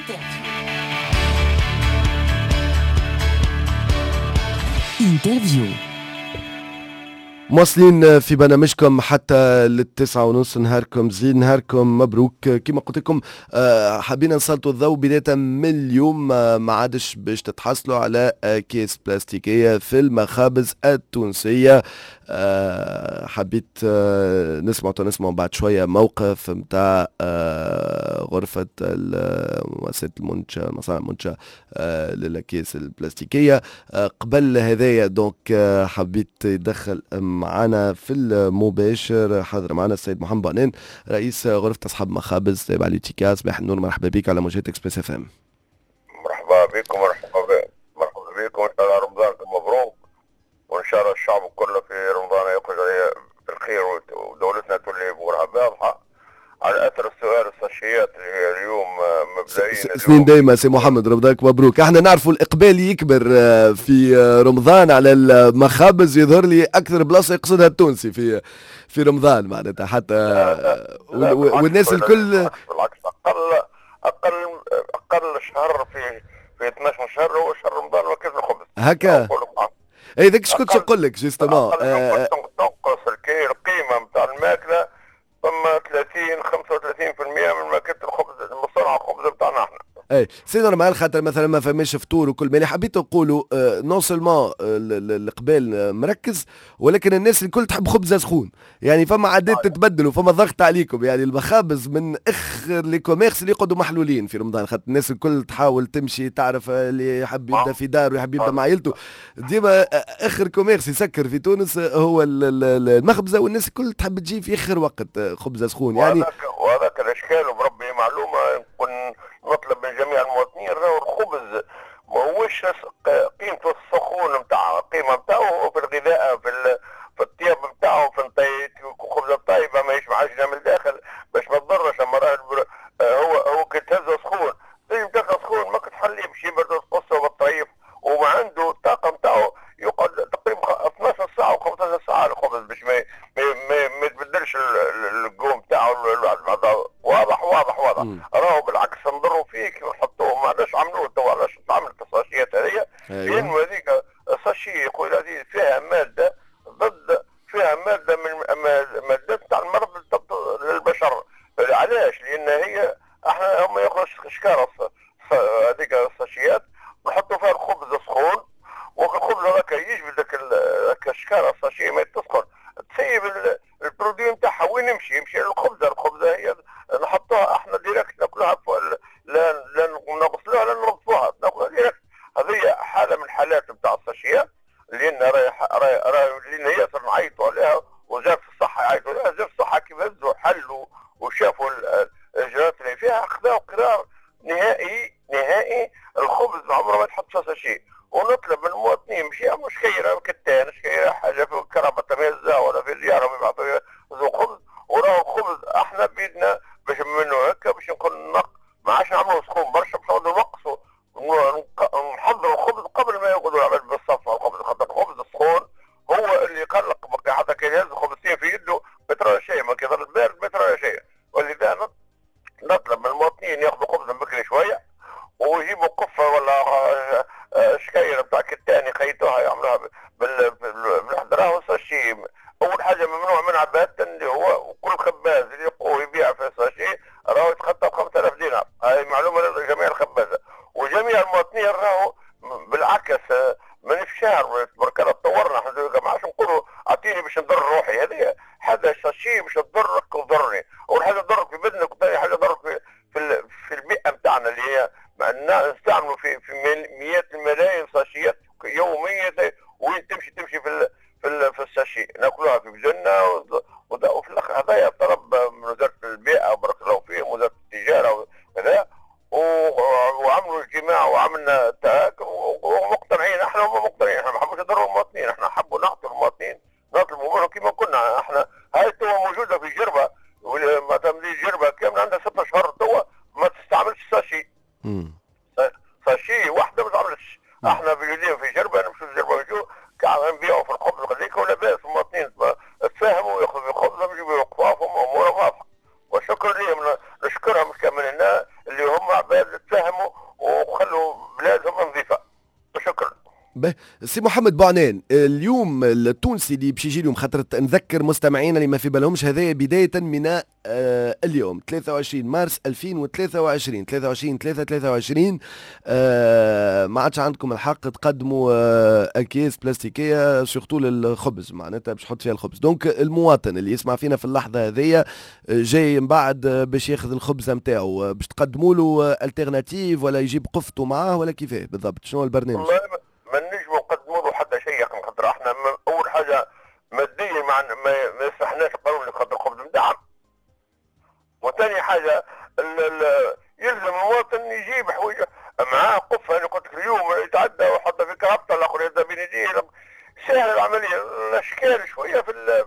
انترفيو. مواصلين في برنامجكم حتى لل9:30. نهاركم زين، نهاركم مبروك. كما قلت لكم حابين نسلطوا الضوء بداية من اليوم. ما عادش باش تتحصلوا على كيس بلاستيكية في المخابز التونسية. حبيت نسمع بعد شوية موقف متاع غرفة مؤسسة المنشأ مصانع المنشأ للأكياس البلاستيكية. قبل هذايا دونك حبيت يدخل معنا في المباشر، حاضر معنا السيد محمد بعنان رئيس غرفة أصحاب مخابز تابع لوتيكا. صباح النور، مرحبا بك على موجات اكسبريس اف ام. مرحبا بكم، مرحبا بكم. ان شاء الله رمضانكم مبروك، وان شاء الله الشعب كله في رمضان يخرج بالخير ودولتنا تولي بورها باضحه. على اثر السؤال الساشيات اللي اليوم مبدئيا سنين دايما سي محمد، رمضانك مبروك. احنا نعرفوا الاقبال يكبر في رمضان على المخابز، يظهر لي اكثر بلاصه يقصدها التونسي في رمضان معناتها حتى والناس الكل. بالعكس، اقل شهر في 12 شهر هو شهر رمضان وكيف الخبز هكا. اي ذاك اش كنت نقول لك جوستومون تنقص القيمه نتاع الماكله، ثم 30-35% من ماكله الخبز المصنع الخبز بتاعنا احنا. اي سي نورمال، خاطر مثلا ما فماش فطور وكل مالي. حبيت نقولوا نون سولمون القبال مركز، ولكن الناس الكل تحب خبزه سخون. يعني فما عادات تتبدل وفما ضغط عليكم. يعني المخابز من اخر لي كوميرس اللي يقعدوا محلولين في رمضان، خاطر الناس الكل تحاول تمشي، تعرف اللي يحب يبدا في دار ويحب يبدا مع عائلته. ديما اخر كوميرس يسكر في تونس هو المخبزه، والناس الكل تحب تجي في اخر وقت خبزه سخون. يعني وهذاك الاشكال. وبربي معلومه نطلب من جميع المواطنين، راهو الخبز ما هوش قيمته السخون نتاعو، القيمه نتاعو في الغذاء، في الطياب نتاعو، في الطيب. خبزه طيبه ما يشبعش من الداخل باش ما تضرش. اما هو كي تهزه سخون تجي تاكل سخون ما كتحليه باش يبرد تقصه بالطريف، وما عنده الطاقه نتاعو يقعد تقريبا 12 ساعه و15 ساعه الخبز باش ما يتبدلش القوم نتاعو. واضح. راهو بالعكس نضروا فيك ونحطوه. ما علاش عملوه تو، علاش تعملت الساشيات هذيا؟ لانه هذيك الساشي يقول هذه فيها ماده من مادات تاع المرض للبشر. علاش؟ لان هي احنا هم ياخذوا شكاره هذيك الساشيات نحطوا فيها الخبز سخون، والخبز هذاك يجبد ذاك الشكاره الساشي ما تسخن، تسيب البرودوي نتاعها وين يمشي الخبزه هي نحطوها احنا ديريكت ناكلوها، لا نغسلوها لا ننظفوها، ناكلوها ديريكت. هذه حاله من الحالات نتاع الساشيات لان لان ياسر نعيطوا عليها، وزاره الصحه يعيطوا عليها. وزاره الصحه كيف هزوا حلوا وشافوا الاجراءات اللي فيها، اخذوا قرار نهائي الخبز عمره ما تحط فيه ساشي. ونطلب من المواطنين مش خيره كتان، مش خيره حاجه في كرامه تميزه ولا في زياره ما يعطوا خبز. وراهو الخبز احنا بيدنا باش منه هكا باش نكون ما عادش نعملوا سخون برشا، باش نقعدوا نقصوا نحضروا الخبز قبل ما يقعدوا يعمل بالصفه. الخبز خاطر الخبز السخون هو اللي يقلق بقى، حتى كي يهز خبزتين في يده ما ترى شيء، ما كيظل البارد ما ترى شيء. ولذا نطلب من المواطنين ياخذوا خبز بكري شويه ويجيبوا قفه ولا شكاير بتاع كتان يخيطوها يعملوها بالحضره والساشي. اول حاجه ممنوع منها باتا اللي هو كل خباز اللي يقوه يبيع في الساشي راهو يتخطى 5000 دينار. هاي معلومه لجميع الخبازه وجميع المواطنين. راهو بالعكس من في شهر تبارك الله تطورنا احنا ما عادش نقولوا اعطيني باش نضر روحي. هذه حاجه ساشي باش تضرك وتضرني. اول حاجه تضرك في بدنك، وثاني حاجه تضرك في البيئه بتاعنا اللي هي نستعملوا في مئات الملايين ساشيات يوميا، وين تمشي في الساشي ناكلوها في بجنة. وفي الاخر هذايا طلب من وزاره البيئه بارك الله فيهم، وزاره التجاره وكذا، وعملوا اجتماع وعملنا تاك ومقتنعين. احنا هم مقتنعين، احنا ما حبوش نضروا المواطنين، احنا حبوا نعطوا المواطنين نطلبوا منهم كما كنا. احنا هاي توا موجوده في جربه، ما تملي جربه كامله عندها 6 شهور توا ما تستعملش ساشي. ساشي واحده ما تعملش. احنا بيجينا في جربه، نمشوا في جربه نجوا كان نبيعوا في الخبز غاديك ولا باس. المواطنين تفاهموا ياخذوا الخبز يجيبوا قفافهم وامورهم واضحه. وشكرا لهم، نشكرهم كاملين اللي هم عباد تفهموا وخلوا بلادهم نظيفه. وشكرا. به سي محمد بوعنان، اليوم التونسي اللي باش يجي اليوم، خاطر نذكر مستمعينا اللي ما في بالهمش، هذايا بداية من اليوم 23 مارس 2023 23 ما عادش عندكم الحق تقدموا اكياس بلاستيكيه سورتو للخبز، معناتها باش تحط فيها الخبز. دونك المواطن اللي يسمع فينا في اللحظه هذيا جاي من بعد باش ياخذ الخبزه نتاعو، باش تقدموا له التيرناتيف ولا يجيب قفته معاه ولا كيفاه بالضبط؟ شنو البرنامج؟ والله ما نجموا نقدموا له حتى شيء، خاطر احنا اول حاجه ماديا ما يسمحناش القانون اللي خاطر الخبز مدعم. وثاني حاجه يلزم المواطن يجيب حوايج معاه قفه. انا قلت لك اليوم يتعدى ويحط في كرافته، الاخر يبدا بين يديه، سهل العمليه. الاشكال شويه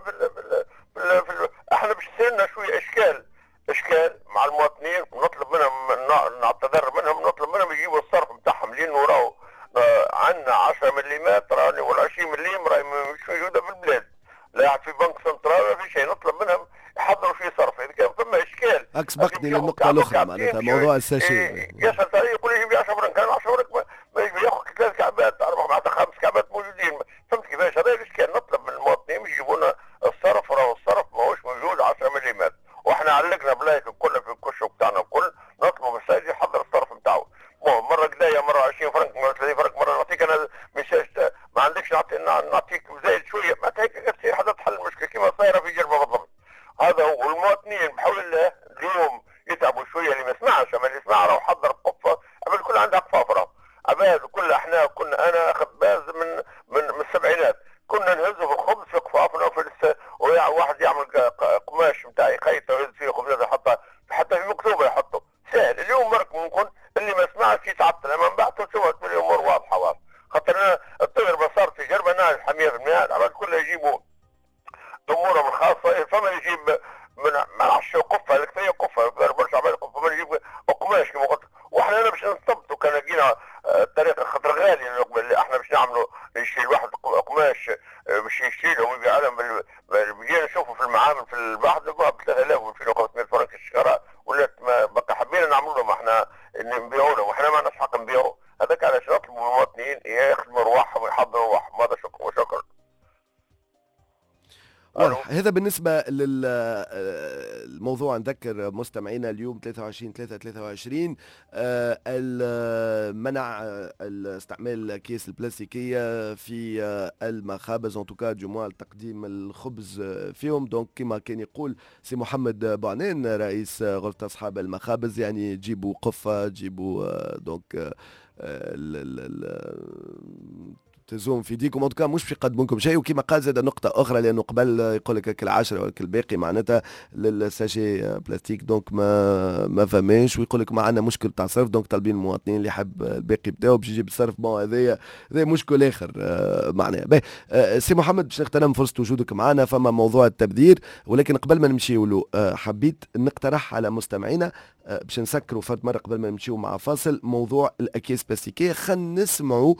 احنا باش سهلنا شويه اشكال مع المواطنين، ونطلب منهم نعتذر منهم، نطلب منهم يجيبوا الصرف نتاعهم لانه راهو عندنا 10 ملم راني ولا 20 ملم راهي مش موجوده في البلاد، لا في بنك سنترال ولا في شيء. نطلب منهم يحضروا فيه صرف. اذا كان فما اشكال سبقتني للنقطه الاخرى، معناتها موضوع الساشي. يسال طريق يقول يجيب لي 10 فرنك، كان 10 فرنك ما ياخذ 3 كعبات 4 معناتها 5 كعبات موجودين. فهمت كيفاش؟ هذا الاشكال. نطلب من المواطنين يجيبوا لنا الصرف، راهو الصرف ماهوش موجود 10 ملم، واحنا علقنا بلايك الكل في الكشك بتاعنا الكل. نطلب من السيد يحضر الصرف نتاعو، مره قدايه مره 20 فرنك مره 30 فرنك، مره نعطيك انا ميساج ما عندكش نعطيك زايد شويه، معناتها هيك تصير حتى تحل المشكله كما صايره في جربه بالضبط. هذا هو. والمواطنين بحول الله اليوم يتعبوا شويه، اللي ما يسمعش، اما اللي يسمع راهو حضر قفه. الكل عندها قفاف، راهو عباد كل احنا كنا، انا اخذ باز من السبعينات، كنا نهزوا في الخبز في قفافنا وفي واحد يعمل قماش نتاع يخيطه ويهز فيه خبز يحطها حتى في مكتوبه يحطه سهل. اليوم مرك ممكن اللي ما سمعش يتعطل، اما من بعد تشوف الامور واضحه. خاطر انا التجربه صارت تجربه ناجحه 100%. العباد كلها يجيبوا امورهم الخاصه. فما يجيب من نعرفش قفه الكتريه، قفه برشا عباد قفه، فما يجيب قماش كما قلت. واحنا انا باش نثبتوا كان لقينا الطريقه خاطر غاليه اللي احنا باش نعملوا يشيل واحد قماش باش يشيلهم ويبيع لهم. بقينا نشوفوا في المعامل في البحث يلقوها ب 3000 و 2500 فرنك الشراء، ولات بقى حبينا نعملوا لهم احنا نبيعوا لهم، واحنا ما عندناش حق نبيعوا. هذاك علاش نطلبوا من المواطنين يخدموا رواحهم ويحضروا رواحهم. هذا شكرا وشكرا. واضح. هذا بالنسبة للموضوع. نذكر مستمعينا اليوم 23/3/23 المنع استعمال الأكياس البلاستيكية في المخابز، ان توكا دو موان تقديم الخبز فيهم. دونك كما كان يقول سي محمد بوعنان رئيس غرفة أصحاب المخابز، يعني جيبوا قفة، جيبوا دونك تزوم في ديكم، ان توكا مش باش يقدموا لكم شيء. وكما قال زاد نقطه اخرى، لانه قبل يقول لك كل 10 ولا الباقي معناتها للساشي بلاستيك، دونك ما فماش. ويقول لك ما عندنا مشكل تاع صرف، دونك طالبين المواطنين اللي يحب الباقي بتاعه باش يجيب الصرف. بون هذايا مشكل اخر معناها. سي محمد باش نغتنم فرصه وجودك معنا، فما موضوع التبذير، ولكن قبل ما نمشيو له حبيت نقترح على مستمعينا باش نسكروا فرد مره قبل ما نمشيو مع فاصل موضوع الاكياس البلاستيكيه. خلينا نسمعوا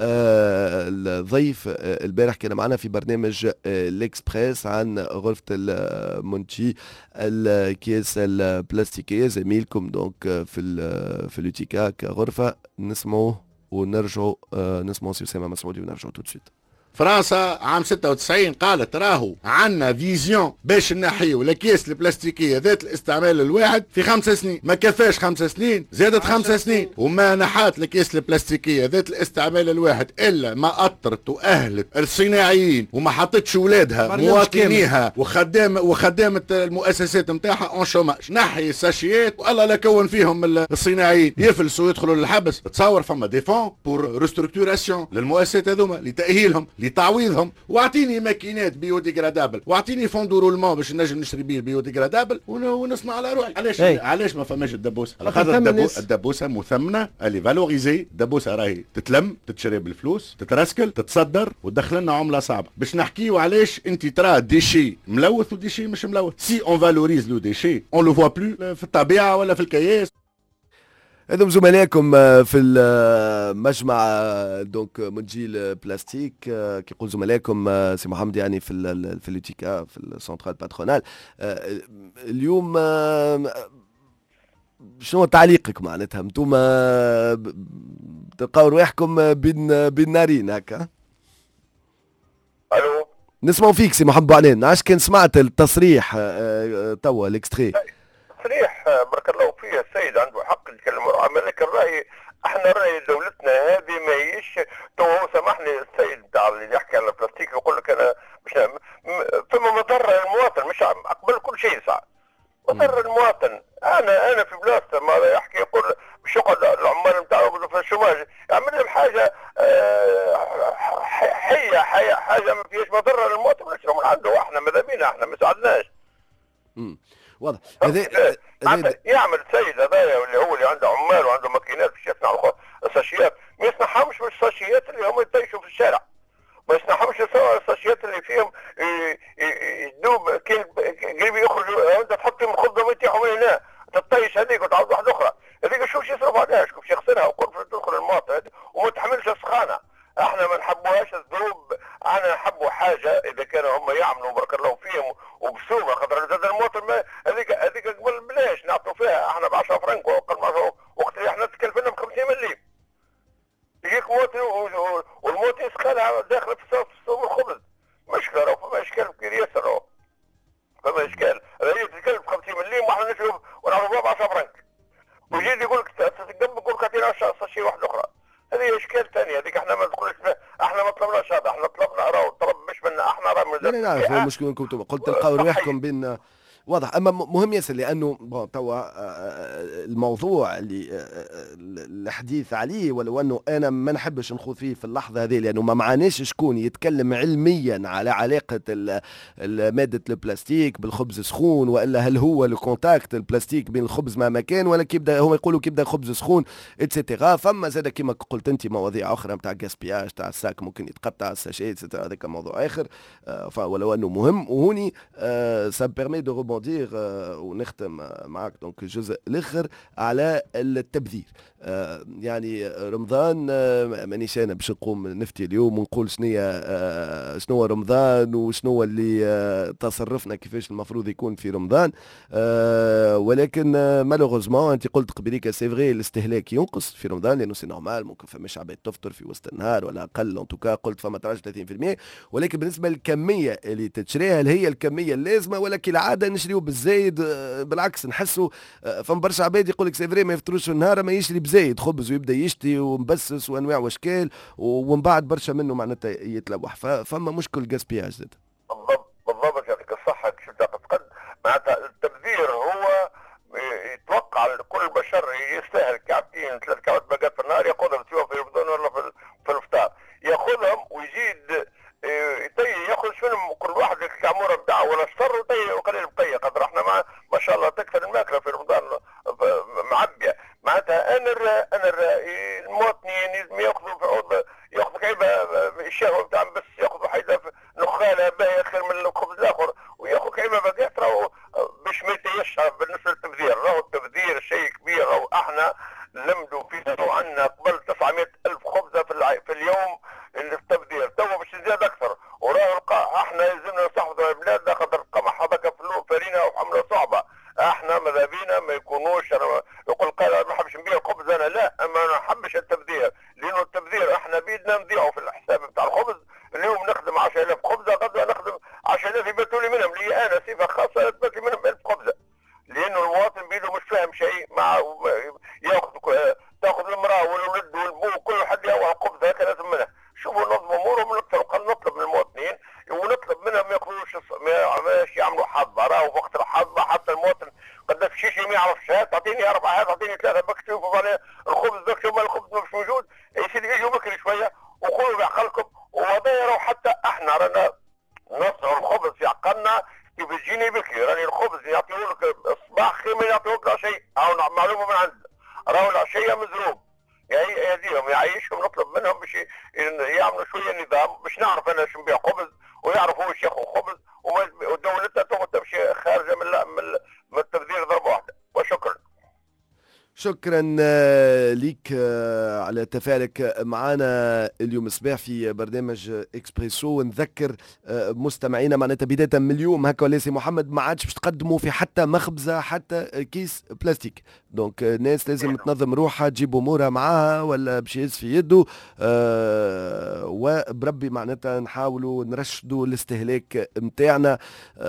الضيف البارح كان معنا في برنامج الاكسبريس عن غرفة المونتي الكيس البلاستيكية، زميلكم دونك في اليوتيكا كغرفة. نسمعوه ونرجعوا نسمعوا سي أسامة مسعودي ونرجعوا تو سويت. فرنسا عام 96 قالت راهو عنا فيزيون باش نحيو الاكياس البلاستيكيه ذات الاستعمال الواحد في 5 سنين. ما كفاش 5 سنين، زادت 5 سنين وما نحات الاكياس البلاستيكيه ذات الاستعمال الواحد الا ما اطرت واهلت الصناعيين وما حطتش ولادها مواطنيها وخدامه المؤسسات نتاعها اون شوماج. نحي الساشيات والله لا كون فيهم الصناعيين يفلسوا يدخلوا للحبس. تصور فما دي فون بور ريستركتوراسيون للمؤسسات هذوما لتاهيلهم لتعويضهم. واعطيني ماكينات بيوديغرادابل، واعطيني فوندو رولمون باش نجم نشري بيه البيوديغرادابل ونصنع على روحي. علاش ما فماش الدبوسه؟ على خاطر الدبوسه مثمنه اللي فالوريزي. الدبوسه راهي تتلم تتشري بالفلوس، تترسكل، تتصدر وتدخل لنا عمله صعبه. باش نحكيو علاش انت ترى ديشي ملوث وديشي مش ملوث. سي اون فالوريز لو ديشي اون لو فوا بلو في الطبيعه ولا في الكياس. هذم زملائكم في المجمع دونك منجيل بلاستيك. كيقول زملائكم سي محمد يعني في اليوتيكا في السنترال باترونال اليوم شنو تعليقك معناتها انتوما تلقاو رواحكم بين نارين هكا؟ الو نسمعوا فيك سي محمد بوعنان، عاش كان سمعت التصريح توا الاكستري. تصريح بارك الله فيه السيد عنده حق يتكلم، لكن رايي احنا راي دولتنا هذه ما هيش. تو هو سامحني السيد بتاع اللي يحكي على البلاستيك يقول لك انا مش فما مضره للمواطن، مش اقبل كل شيء صح. مضر المواطن. انا في بلاصته ما يحكي يقول باش يقعد العمال نتاعو في الشوماج يعمل لهم حاجه حاجه ما فيهاش مضره للمواطن، نشرب من عنده احنا ماذا بينا احنا ما ساعدناش. واضح. يعمل السيد هذايا اللي عنده عمال وعنده ماكينات باش يصنع الساشيات، ما يصنعهمش مش الساشيات اللي هم يطيشوا في الشارع، ما يصنعهمش الساشيات اللي فيهم يدوب قريب يخرجوا انت تحط فيهم الخبزه ويطيحوا من هنا تطيش هذيك وتعود واحده اخرى، هذيك شوف يصرف عليها شوف يغسلها وكل تدخل المواطن وما تحملش السخانه. احنا ما نحبوهاش الذوب، احنا نحبوا حاجه اذا كانوا هم يعملوا بارك الله فيهم وبسومه، خاطر زاد المواطن هذيك قبل بلاش نعطوا فيها احنا ب 10 فرنك وقت اللي احنا تكلفنا ب 50 مليم. يجيك مواطن والمواطن يسخنها داخل في صوب الخبز، مشكله راهو فما اشكال كبير ياسر راهو فما اشكال، هي تتكلف ب 50 مليم واحنا نشرب ونعرفوها ب 10 فرنك ويجي يقول لك تقدم يقول لك اعطينا شيء واحده اخرى، هذه اشكال ثانيه هذيك احنا ما ندخلش احنا ما طلبناش هذا، احنا طلبنا راهو طلب مش منا احنا راه من لا نعرف المشكل كنتم قلت تلقاو رواحكم بين واضح. اما مهم ياسر لانه توا الموضوع اللي الحديث عليه ولو انه انا ما نحبش نخوض فيه في اللحظه هذه لانه ما معناش شكون يتكلم علميا على علاقه ماده البلاستيك بالخبز سخون، والا هل هو الكونتاكت البلاستيك بين الخبز مع مكان ولا كيبدا هم يقولوا كيبدا خبز سخون اتسيتيرا. فما زاد كما قلت انت مواضيع اخرى نتاع جاسبياج تاع الساك ممكن يتقطع الساشي اتسيتيرا، هذاك موضوع اخر ولو انه مهم. وهوني سا بيرمي دو دير ونختم معك دونك الجزء الاخر على التبذير. يعني رمضان مانيش انا باش نقوم نفتي اليوم ونقول شنو رمضان وشنو اللي تصرفنا كيفاش المفروض يكون في رمضان، ولكن مالوغوزمون انت قلت قبليك سي فغي الاستهلاك ينقص في رمضان لانه سي نورمال ممكن فماش عباد تفطر في وسط النهار ولا اقل ان توكا قلت فما تراجع 30%، ولكن بالنسبه للكميه اللي تشريها هل هي الكميه اللازمه ولا كالعاده نشريو بالزايد؟ بالعكس نحسوا فما برشا عباد يقول لك سي فري ما يفطروش في النهار ما يشري بزايد خبز ويبدا يشتي ومبسس وانواع واشكال ومن بعد برشا منه معناتها يتلوح، فما مشكل جاسبياج زاد. بالضبط يعطيك الصحه شفت تقد معناتها التبذير هو يتوقع كل بشر يستاهل كعبتين 3 كعبات باقات في النهار ياخذهم سواء في رمضان ولا في الافطار ياخذهم ويزيد ياخذ منهم كل واحد الكعموره بتاعه ولا شطر وقليل بقيه قدر احنا ما شاء الله تكثر الماكله في رمضان معبيه. معناتها انا المواطنين لازم ياخذوا في عوض ياخذوا كعبه الشهوه بتاع بس ياخذوا حاجه نخاله باهيه خير من الخبز الاخر وياخذوا كعبه باقيات راهو باش ما يتيشها بالنسبه للتبذير. راهو التبذير شيء كبير، راهو احنا نلمدوا فيه وعندنا قبل 900,000 خبزه في اليوم التبذير تو باش نزيد اكثر، وراه احنا لازمنا نستحفظوا البلاد خاطر القمح هذاك فرينا وحمله صعبه. احنا ماذا بينا ما يكونوش يقول قال ما نحبش نبيع الخبز انا لا ما نحبش التبذير لانه التبذير احنا بيدنا نضيعوا في الحساب بتاع الخبز. اليوم نخدم 10,000 خبزه غدا نخدم 10,000 يباتوا لي منهم لي انا صفه خاصه تبات لي منهم 1000 خبزه لانه المواطن بيده مش فاهم شيء مع تاخذ المراه والولد والبو كل حد ياخذ خبزه هكا لازم منها. شوفوا نظم امورهم نطلب من المواطنين ونطلب منهم ما ياخذوش ماش يعملوا حظه. راهو وقت الحظه حتى المواطن قد في شيء ما يعرفش تعطيني 4 تعطيني 3 بك تشوفوا عليه الخبز ذاك شوف الخبز مش موجود يا سيدي اجوا بكري شويه وخذوا بعقلكم وهذا راهو حتى احنا رانا نصنعوا الخبز في عقلنا كيف تجيني بكري راني الخبز يعطيوه لك الصباح خير ما يعطيوك العشيه او معلومه من عندنا راهو العشيه مزروب يهديهم يعيشهم نطلب منهم باش يعملوا شويه نظام باش نعرف انا شو نبيع خبز ويعرفوا واش ياخذوا خبز ودولتها تاخذ تمشي خارجه من التبذير ضربه واحده. وشكرا. شكرا ليك على تفاعلك معنا اليوم الصباح في برنامج اكسبريسو. ونذكر مستمعينا معناتها بداية من اليوم هكا ولا سي محمد ما عادش باش تقدموا في حتى مخبزة حتى كيس بلاستيك. دونك الناس لازم تنظم روحها تجيب امورها معاها ولا باش يهز في يده. وبربي معناتها نحاولوا نرشدوا الاستهلاك نتاعنا.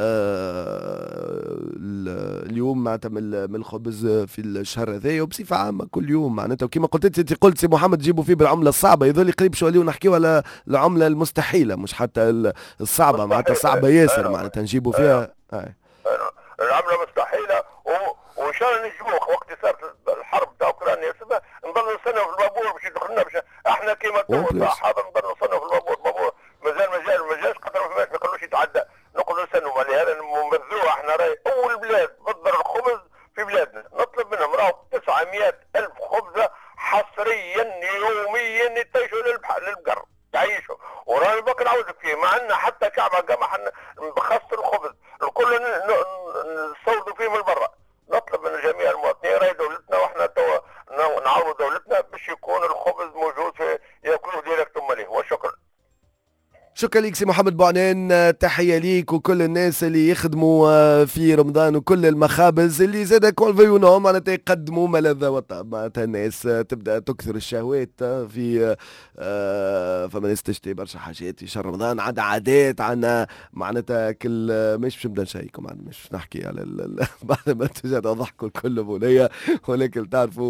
اليوم معناتها من الخبز في الشهر هذا وبصفة عامة كل يوم معناتها. وكما قلت انت قلت سي محمد جيبوا فيه بالعملة الصعبة يظل قريب شوية ونحكيو على العملة المستحيلة مش حتى الصعبة معناتها صعبة ياسر معناتها نجيبوا فيها العملة مستحيلة. وان شاء الله نجموه وقت صارت الحرب تاع اوكرانيا نضلوا نستناو في البابور باش يدخلنا احنا كيما تو حاضر نضلوا نستناو في البابور مازال ما جاش قدر ما يخلوش يتعدى نقعدوا نستنوا. لهذا نمرزوه احنا راي اول بلاد تصدر الخبز في بلادنا نطلب منهم راهو 900,000 خبزة حصريا يوميا يتيشوا للبقر تعيشوا. وراني بقى نعاودك فيه ما عندنا حتى كعبة قمح بخاصة الخبز الكل نصودوا فيه من برا. نطلب من جميع المواطنين راهي دولتنا واحنا توا نعاود دولتنا باش يكون الخبز موجود في ياكلوه ديريكت ماليه. وشكرا. شكرا ليك سي محمد بوعنان. تحية ليك وكل الناس اللي يخدموا في رمضان وكل المخابز اللي زاد كونفيونهم معناتها يقدموا ملذ وطعم. معناتها الناس تبدا تكثر الشهوات في فما ناس تشتري برشا حاجات في شهر رمضان. عندنا عادات عندنا معناتها كل مش باش نبدا نشيكم مش نحكي على بعد ما تجد ضحكوا الكل بولية ولكن تعرفوا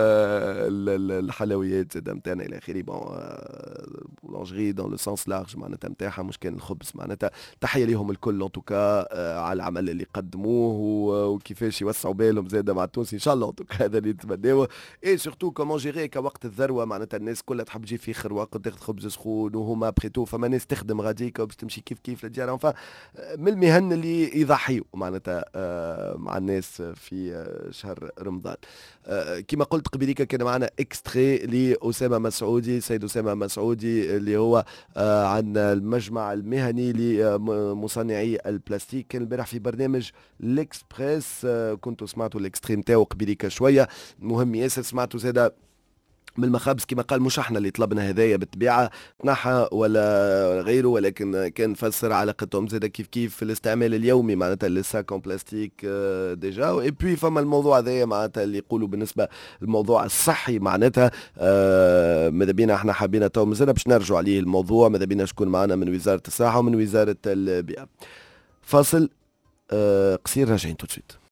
الحلويات زاد نتاعنا الى اخره. بولانجري دون لو سونس لارج معناتها نتاعها مش كان الخبز. معناتها تحيه ليهم الكل ان توكا على العمل اللي قدموه وكيفاش يوسعوا بالهم زاده مع التونسي ان شاء الله. ان توكا هذا اللي نتمناوه. اي سورتو كومون جيري كوقت الذروه معناتها الناس كلها تحب تجي في اخر وقت تاخذ خبز سخون وهما بريتو فما ناس تخدم غاديك باش تمشي كيف للديار. enfin من المهن اللي يضحيوا معناتها مع الناس في شهر رمضان. كما قلت قبيليك كان معنا اكستري لأسامة مسعودي سيد أسامة مسعودي اللي هو عن المجمع المهني لمصنعي البلاستيك. كان البارح في برنامج الإكسبريس كنتوا سمعتوا الاكستريم تاعو قبيليك شوية مهم ياسر. سمعتوا زادا من المخابز كما قال مش احنا اللي طلبنا هدايا بالطبيعه تنحى ولا غيره ولكن كان فسر علاقتهم زاده كيف في الاستعمال اليومي معناتها الساكون بلاستيك ديجا. اي بي فما الموضوع هذايا معناتها اللي يقولوا بالنسبه للموضوع الصحي معناتها ماذا بينا احنا حابين تو مازال باش نرجعوا عليه الموضوع. ماذا بينا شكون معنا من وزاره الصحه ومن وزاره البيئه. فاصل قصير راجعين تو سويت.